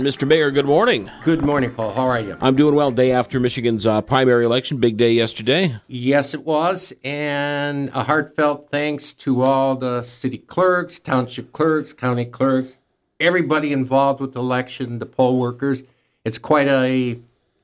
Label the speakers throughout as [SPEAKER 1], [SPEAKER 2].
[SPEAKER 1] Mr. Mayor, good morning.
[SPEAKER 2] Good morning, Paul. How are you?
[SPEAKER 1] I'm doing well. Day after Michigan's primary election. Big day yesterday.
[SPEAKER 2] Yes, it was. And a heartfelt thanks to all the city clerks, township clerks, county clerks, everybody involved with the election, the poll workers. It's quite a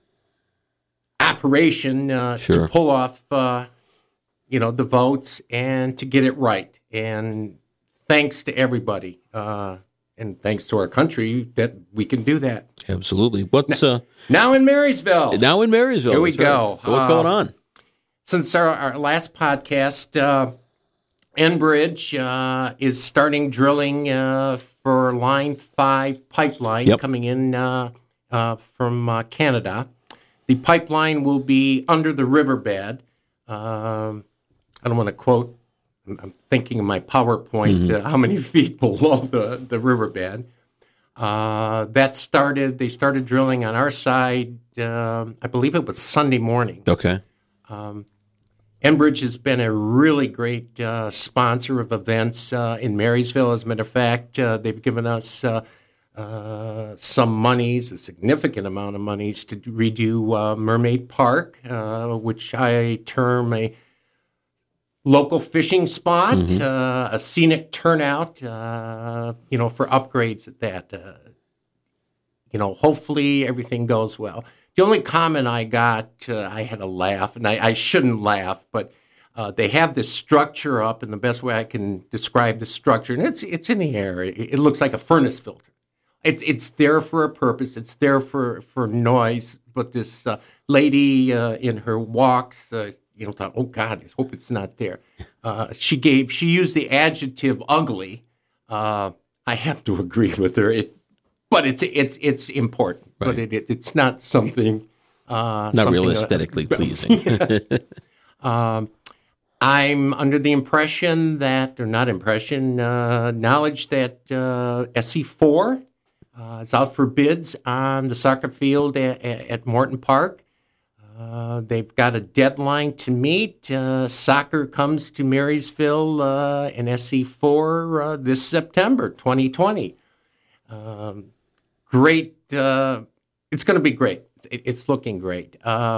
[SPEAKER 2] operation to pull off, the votes and to get it right. And thanks to everybody. And thanks to our country that we can do that.
[SPEAKER 1] Absolutely. What's
[SPEAKER 2] now in Marysville?
[SPEAKER 1] Now in Marysville.
[SPEAKER 2] Here we go.
[SPEAKER 1] So what's going on?
[SPEAKER 2] Since our last podcast, Enbridge is starting drilling for Line 5 pipeline coming in from Canada. The pipeline will be under the riverbed. I don't want to quote. I'm thinking of my PowerPoint, how many feet below the riverbed. They started drilling on our side, I believe it was Sunday morning.
[SPEAKER 1] Okay.
[SPEAKER 2] Enbridge has been a really great sponsor of events in Marysville. As a matter of fact, they've given us some monies, a significant amount of monies, to redo Mermaid Park, which I term a local fishing spot, a scenic turnout, for upgrades at that. Hopefully everything goes well. The only comment I got, I had a laugh, and I shouldn't laugh, but they have this structure up, and the best way I can describe the structure, and it's in the air. It looks like a furnace filter. It's there for a purpose. It's there for noise. But this lady in her walks, thought, oh God, I hope it's not there. She used the adjective ugly. I have to agree with her. But it's important. Right. But it's not something
[SPEAKER 1] not real aesthetically pleasing.
[SPEAKER 2] Yes. I'm under the impression that, or not impression, knowledge that SC4 is out for bids on the soccer field at Morton Park. They've got a deadline to meet. Soccer comes to Marysville in SC4 this September, 2020. Great. It's going to be great. It's looking great.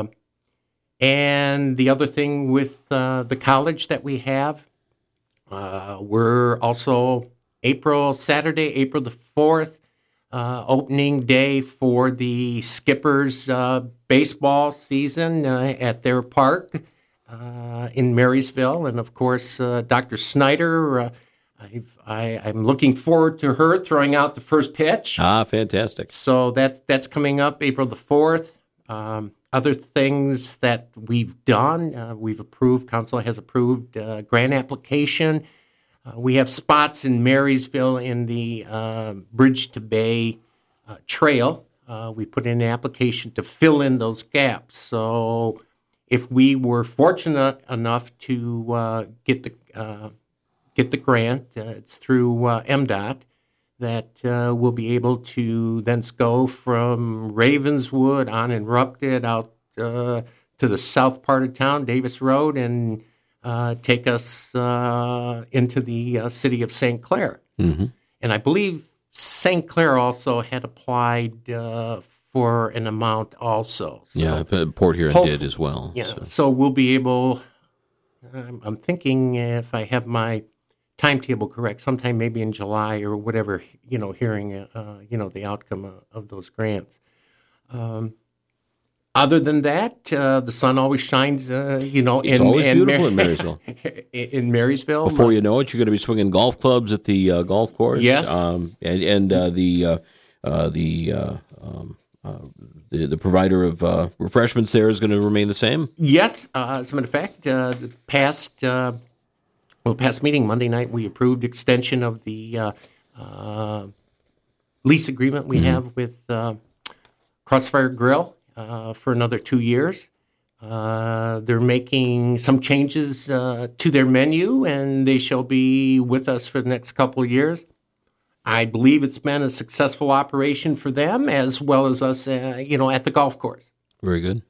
[SPEAKER 2] And the other thing with the college that we have, we're also Saturday, April the 4th, opening day for the Skippers baseball season at their park in Marysville. And, of course, Dr. Snyder, I'm looking forward to her throwing out the first pitch.
[SPEAKER 1] Fantastic.
[SPEAKER 2] So that's coming up April the 4th. Other things that we've done, council has approved grant application. We have spots in Marysville in the Bridge to Bay trail. We put in an application to fill in those gaps. So if we were fortunate enough to get the grant, it's through MDOT, that we'll be able to then go from Ravenswood on Erupted out to the south part of town, Davis Road, and take us into the city of St. Clair. Mm-hmm. And I believe St. Clair also had applied for an amount also. So
[SPEAKER 1] Port Huron did as well.
[SPEAKER 2] Yeah, so we'll be able, I'm thinking if I have my timetable correct, sometime maybe in July or whatever, hearing, the outcome of those grants. Other than that, the sun always shines,
[SPEAKER 1] it's always beautiful in Marysville.
[SPEAKER 2] In Marysville.
[SPEAKER 1] Before you know it, you're going to be swinging golf clubs at the golf course.
[SPEAKER 2] Yes.
[SPEAKER 1] The provider of refreshments there is going to remain the same?
[SPEAKER 2] Yes. As a matter of fact, the past meeting Monday night, we approved extension of the lease agreement we have with Crossfire Grill for another 2 years. They're making some changes to their menu, and they shall be with us for the next couple of years. I believe it's been a successful operation for them as well as us, at the golf course.
[SPEAKER 1] Very good.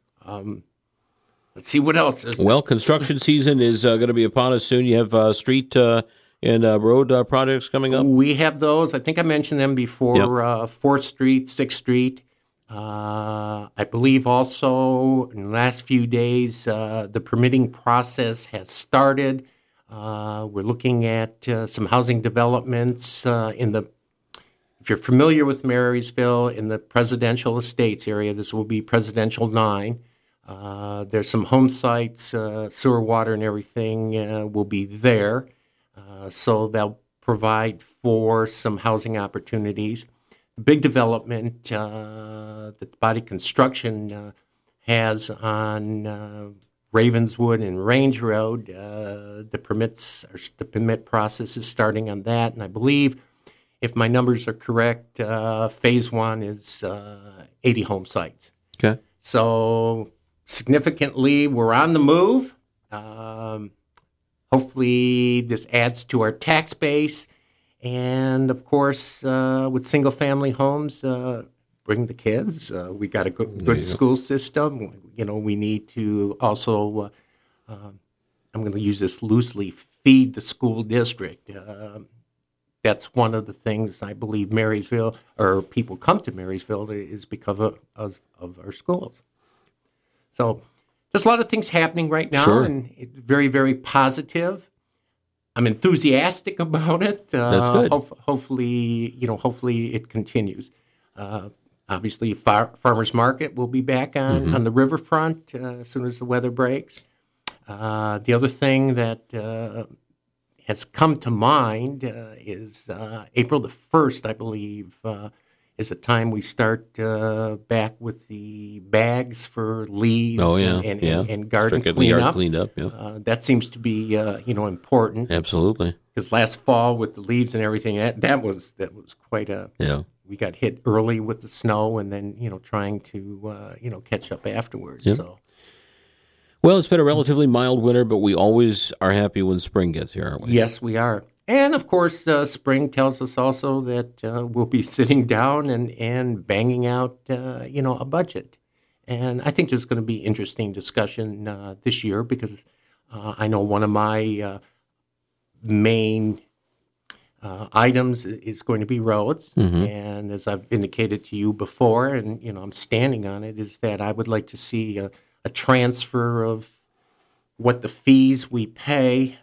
[SPEAKER 2] Let's see what else.
[SPEAKER 1] Well, construction season is going to be upon us soon. You have street And road projects coming up?
[SPEAKER 2] We have those. I think I mentioned them before.
[SPEAKER 1] Yep.
[SPEAKER 2] 4th Street, 6th Street. I believe also in the last few days, the permitting process has started. We're looking at some housing developments if you're familiar with Marysville, in the Presidential Estates area. This will be Presidential 9. There's some home sites, sewer, water, and everything will be there. So they'll provide for some housing opportunities. The big development that Body Construction has on Ravenswood and Range Road, the permit process is starting on that, and I believe, if my numbers are correct, phase 1 is 80 home sites.
[SPEAKER 1] Okay.
[SPEAKER 2] So significantly, we're on the move. Hopefully, this adds to our tax base. And, of course, with single-family homes, bring the kids. We got a good school system. We need to also, I'm going to use this loosely, feed the school district. That's one of the things I believe Marysville, or people come to Marysville, is because of our schools. So there's a lot of things happening right now,
[SPEAKER 1] Sure.
[SPEAKER 2] and it's very, very positive. I'm enthusiastic about it.
[SPEAKER 1] That's good.
[SPEAKER 2] Hopefully it continues. Obviously, farmers market will be back on the riverfront as soon as the weather breaks. The other thing that has come to mind is April the 1st, I believe, is the time we start back with the bags for leaves and garden
[SPEAKER 1] Start getting the yard
[SPEAKER 2] cleanup.
[SPEAKER 1] cleaned up, yeah.
[SPEAKER 2] That seems to be important.
[SPEAKER 1] Absolutely.
[SPEAKER 2] Because last fall with the leaves and everything, that was quite a.
[SPEAKER 1] Yeah.
[SPEAKER 2] We got hit early with the snow, and then trying to catch up afterwards.
[SPEAKER 1] Yep.
[SPEAKER 2] So.
[SPEAKER 1] Well, it's been a relatively mild winter, but we always are happy when spring gets here, aren't we?
[SPEAKER 2] Yes, we are. And, of course, spring tells us also that we'll be sitting down and banging out, a budget. And I think there's going to be interesting discussion this year because I know one of my main items is going to be roads.
[SPEAKER 1] Mm-hmm.
[SPEAKER 2] And as I've indicated to you before, and, I'm standing on it, is that I would like to see a transfer of what the fees we pay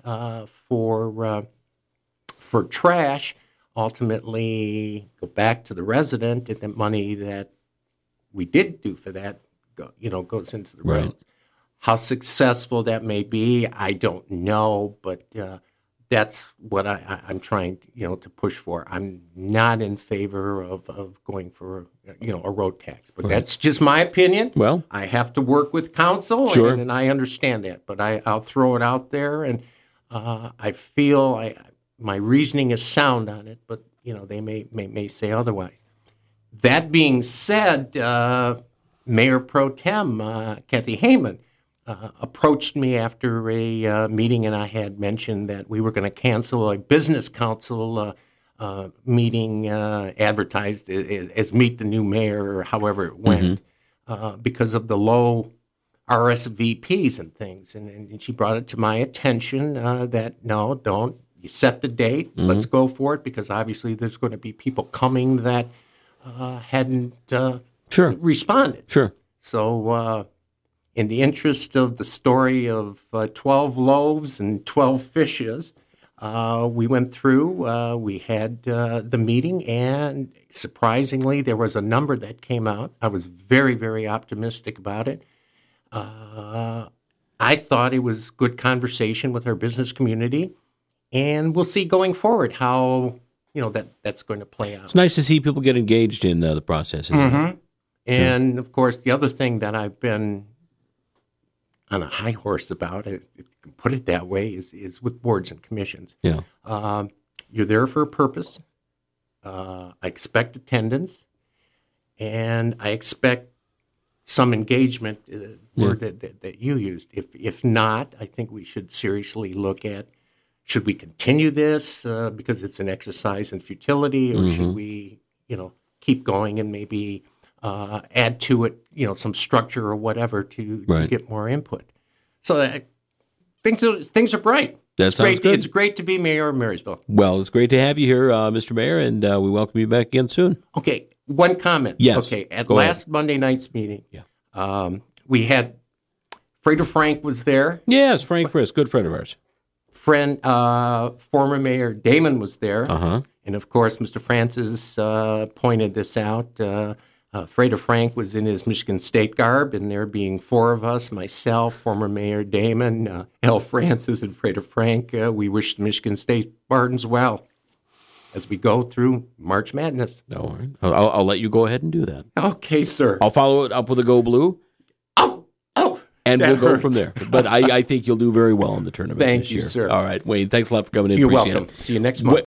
[SPEAKER 2] for trash ultimately go back to the resident, and the money that we did do for that goes into the roads. How successful that may be, I don't know, but that's what I'm trying to push for. I'm not in favor of going for a road tax, but that's just my opinion.
[SPEAKER 1] Well,
[SPEAKER 2] I have to work with council,
[SPEAKER 1] sure.
[SPEAKER 2] and I understand that, but I'll throw it out there, and I feel my reasoning is sound on it, but they may say otherwise. That being said, Mayor Pro Tem Kathy Heyman approached me after a meeting, and I had mentioned that we were going to cancel a business council meeting advertised as Meet the New Mayor, or however it went, because of the low RSVPs and things. And she brought it to my attention that, no, don't. You set the date. Let's go for it, because obviously there's going to be people coming that hadn't responded.
[SPEAKER 1] Sure.
[SPEAKER 2] So in the interest of the story of 12 loaves and 12 fishes, we went through, we had the meeting, and surprisingly, there was a number that came out. I was very, very optimistic about it. I thought it was good conversation with our business community, and we'll see going forward how that's going to play out.
[SPEAKER 1] It's nice to see people get engaged in the process.
[SPEAKER 2] And, of course, the other thing that I've been on a high horse about, if you can put it that way, is with boards and commissions.
[SPEAKER 1] Yeah.
[SPEAKER 2] You're there for a purpose. I expect attendance, and I expect some engagement, word that you used. If not, I think we should seriously look at, should we continue this because it's an exercise in futility, or should we, keep going and maybe add to it, some structure or whatever to get more input. So things are bright.
[SPEAKER 1] That sounds good.
[SPEAKER 2] It's great to be mayor of Marysville.
[SPEAKER 1] Well, it's great to have you here, Mr. Mayor, and we welcome you back again soon.
[SPEAKER 2] Okay, one comment.
[SPEAKER 1] Yes.
[SPEAKER 2] Okay, at
[SPEAKER 1] Go
[SPEAKER 2] last
[SPEAKER 1] ahead.
[SPEAKER 2] Monday night's meeting, we had Frater Frank was there.
[SPEAKER 1] Yes, Frank Frisk, good friend of ours.
[SPEAKER 2] Former Mayor Damon was there.
[SPEAKER 1] Uh-huh.
[SPEAKER 2] And of course, Mr. Francis pointed this out. Frater Frank was in his Michigan State garb, and there being four of us, myself, former Mayor Damon, Al Francis, and Frater Frank, we wish the Michigan State Spartans well as we go through March Madness.
[SPEAKER 1] All right. I'll let you go ahead and do that.
[SPEAKER 2] Okay, sir.
[SPEAKER 1] I'll follow it up with a Go Blue, and
[SPEAKER 2] that
[SPEAKER 1] we'll go
[SPEAKER 2] hurts.
[SPEAKER 1] from there. But I think you'll do very well in the tournament
[SPEAKER 2] Thank
[SPEAKER 1] this
[SPEAKER 2] you,
[SPEAKER 1] year.
[SPEAKER 2] sir.
[SPEAKER 1] All right, Wayne, thanks a lot for coming in.
[SPEAKER 2] You're
[SPEAKER 1] Appreciate
[SPEAKER 2] welcome.
[SPEAKER 1] it.
[SPEAKER 2] See you next month.